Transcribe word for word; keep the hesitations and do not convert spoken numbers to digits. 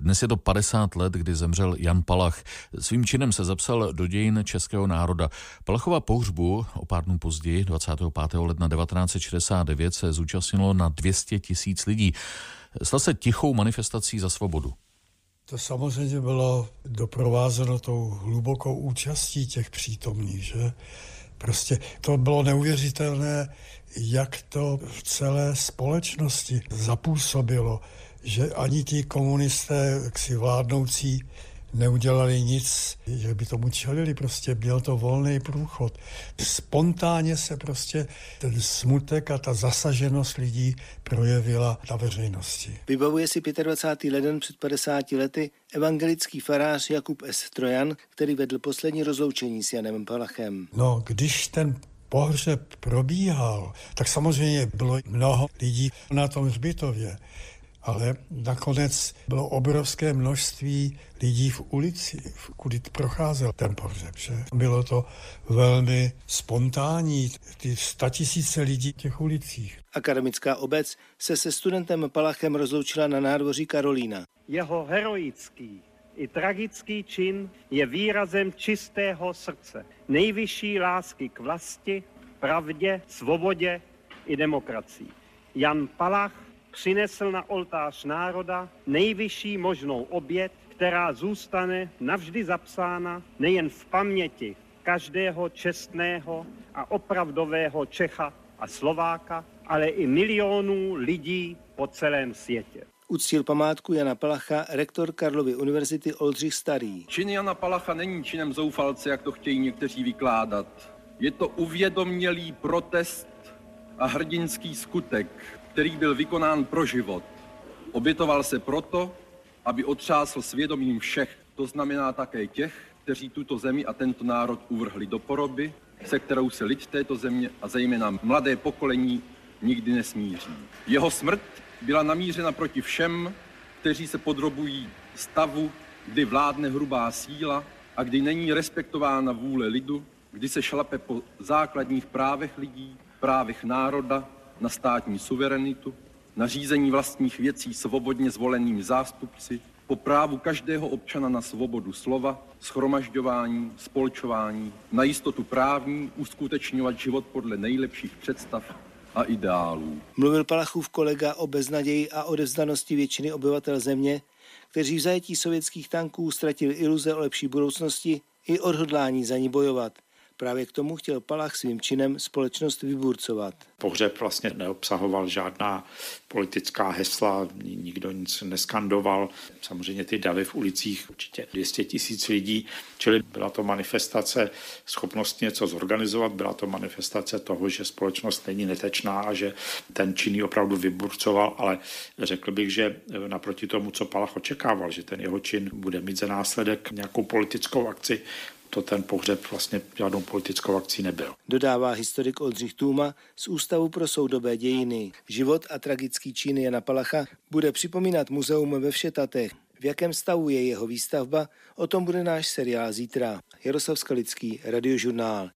Dnes je to padesát let, kdy zemřel Jan Palach. Svým činem se zapsal do dějin českého národa. Palachova pohřbu o pár dnů později, dvacátého pátého ledna devatenáct set šedesát devět, se zúčastnilo na dvě stě tisíc lidí. Stal se tichou manifestací za svobodu. To samozřejmě bylo doprovázeno tou hlubokou účastí těch přítomných, že? Prostě to bylo neuvěřitelné, jak to v celé společnosti zapůsobilo, že ani ti komunisté, jaksi vládnoucí, neudělali nic, že by tomu čelili, prostě byl to volný průchod. Spontánně se prostě ten smutek a ta zasaženost lidí projevila na veřejnosti. Vybavuje si dvacátého pátého leden před padesáti lety evangelický farář Jakub S. Trojan, který vedl poslední rozloučení s Janem Palachem. No, když ten pohřeb probíhal, tak samozřejmě bylo mnoho lidí na tom hřbitově. Ale nakonec bylo obrovské množství lidí v ulici, kudy procházel ten pohřeb. Že? Bylo to velmi spontánní, ty statisíce lidí v těch ulicích. Akademická obec se se studentem Palachem rozloučila na nádvoří Karolína. Jeho heroický i tragický čin je výrazem čistého srdce, nejvyšší lásky k vlasti, pravdě, svobodě i demokracii. Jan Palach přinesl na oltář národa nejvyšší možnou oběť, která zůstane navždy zapsána nejen v paměti každého čestného a opravdového Čecha a Slováka, ale i milionů lidí po celém světě. Uctil památku Jana Palacha rektor Karlovy univerzity Oldřich Starý. Čin Jana Palacha není činem zoufalce, jak to chtějí někteří vykládat. Je to uvědomělý protest a hrdinský skutek, který byl vykonán pro život. Obětoval se proto, aby otřásl svědomím všech, to znamená také těch, kteří tuto zemi a tento národ uvrhli do poroby, se kterou se lid této země a zejména mladé pokolení nikdy nesmíří. Jeho smrt byla namířena proti všem, kteří se podrobují stavu, kdy vládne hrubá síla a kdy není respektována vůle lidu, kdy se šlape po základních právech lidí, právech národa, na státní suverenitu, na řízení vlastních věcí svobodně zvolenými zástupci, po právu každého občana na svobodu slova, shromažďování, spolčování, na jistotu právní, uskutečňovat život podle nejlepších představ a ideálů. Mluvil Palachův kolega o beznaději a odevzdanosti většiny obyvatel země, kteří v zajetí sovětských tanků ztratili iluze o lepší budoucnosti i odhodlání za ní bojovat. Právě k tomu chtěl Palach svým činem společnost vyburcovat. Pohřeb vlastně neobsahoval žádná politická hesla, nikdo nic neskandoval. Samozřejmě ty davy v ulicích, určitě dvě stě tisíc lidí, čili byla to manifestace schopnosti něco zorganizovat, byla to manifestace toho, že společnost není netečná a že ten čin ji opravdu vyburcoval, ale řekl bych, že naproti tomu, co Palach očekával, že ten jeho čin bude mít za následek nějakou politickou akci, to ten pohřeb vlastně žádnou politickou akcí nebyl. Dodává historik Oldřich Tůma z Ústavu pro soudobé dějiny. Život a tragický čin Jana Palacha bude připomínat muzeum ve Všetatech. V jakém stavu je jeho výstavba, o tom bude náš seriál zítra. Jaroslav Skalický, Radiožurnál.